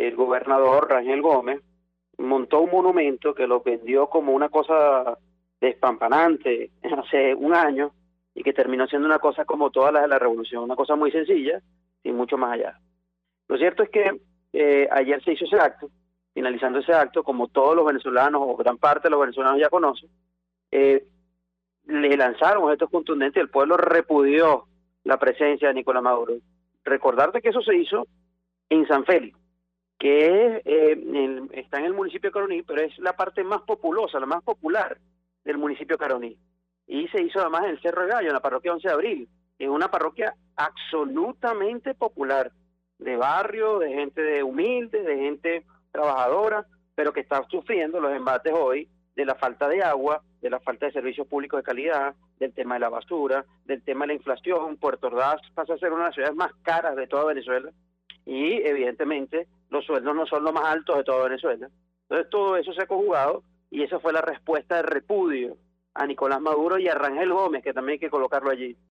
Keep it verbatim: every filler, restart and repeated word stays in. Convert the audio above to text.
el gobernador Rangel Gómez montó un monumento que lo vendió como una cosa despampanante hace un año y que terminó siendo una cosa como todas las de la revolución, una cosa muy sencilla y mucho más allá. Lo cierto es que eh, ayer se hizo ese acto. Finalizando ese acto, como todos los venezolanos o gran parte de los venezolanos ya conocen, eh, le lanzaron objetos contundentes y el pueblo repudió la presencia de Nicolás Maduro. Recordarte que eso se hizo en San Félix, que es, eh, en, está en el municipio de Caroní, pero es la parte más populosa, la más popular del municipio de Caroní. Y se hizo además en el Cerro de Gallo, en la parroquia once de abril. Es una parroquia absolutamente popular, de barrio, de gente de humilde, de gente trabajadora, pero que está sufriendo los embates hoy de la falta de agua, de la falta de servicios públicos de calidad, del tema de la basura, del tema de la inflación. Puerto Ordaz pasa a ser una de las ciudades más caras de toda Venezuela y evidentemente los sueldos no son los más altos de toda Venezuela. Entonces todo eso se ha conjugado y esa fue la respuesta de repudio a Nicolás Maduro y a Rangel Gómez, que también hay que colocarlo allí.